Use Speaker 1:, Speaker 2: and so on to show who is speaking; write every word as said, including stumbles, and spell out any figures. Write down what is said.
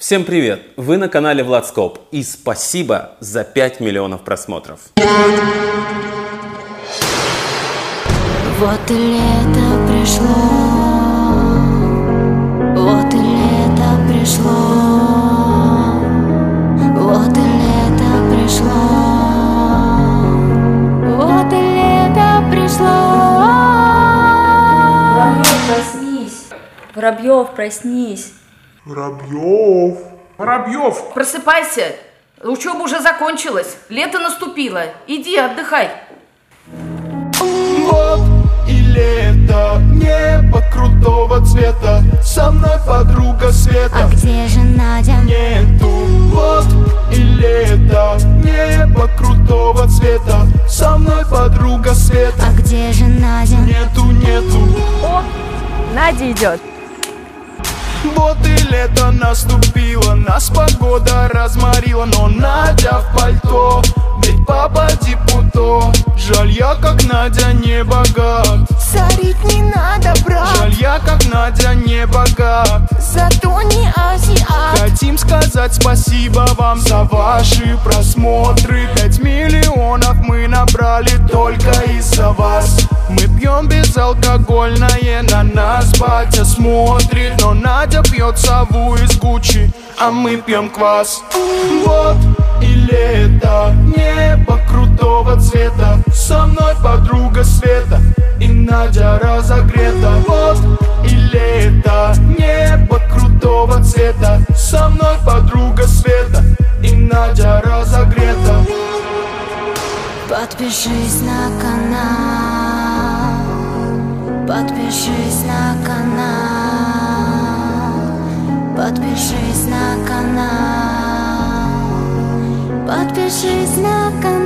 Speaker 1: Всем привет! Вы на канале Владскоп и спасибо за пять миллионов просмотров.
Speaker 2: Вот и лето пришло, вот и лето пришло, вот и лето пришло, вот и лето пришло.
Speaker 3: Воробьев, проснись! Воробьев, проснись!
Speaker 4: Воробьев! Воробьев!
Speaker 5: Просыпайся! Учеба уже закончилась, лето наступило. Иди, отдыхай.
Speaker 4: Вот и лето, небо крутого цвета. Со мной подруга Света.
Speaker 2: А где же Надя?
Speaker 4: Нету. Вот и лето, небо крутого цвета. Со мной подруга Света.
Speaker 2: А где же Надя?
Speaker 4: Нету, нету.
Speaker 3: О, Надя идет.
Speaker 4: Вот и лето наступило, нас погода разморила. Но Надя в пальто, ведь папа депутат. Жаль, я как Надя не богат.
Speaker 6: Сорить не надо, брат.
Speaker 4: Жаль, я как Надя не богат.
Speaker 6: Зато не азиат.
Speaker 4: Хотим сказать спасибо вам за ваши просмотры. Пять миллионов мы набрали только из-за вас. Мы пьем безалкогольное, на нас батя смотрит. Но Надя пьет сову из Гуччи, а мы пьем квас. Вот и лето, небо крутого цвета. Со мной подруга Света и Надя разогрета. Вот и лето, небо крутого цвета. Со мной подруга Света и Надя разогрета.
Speaker 2: Подпишись на канал, подпишись на канал, подпишись на канал, подпишись на канал.